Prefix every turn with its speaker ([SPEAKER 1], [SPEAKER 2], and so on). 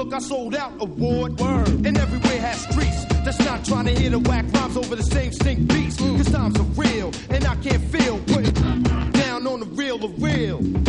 [SPEAKER 1] Look, I sold out award. Word. And everywhere has streets that's not trying to hear the whack rhymes over the same stink beats. Cause times are real, and I can't feel putting down on the real of real.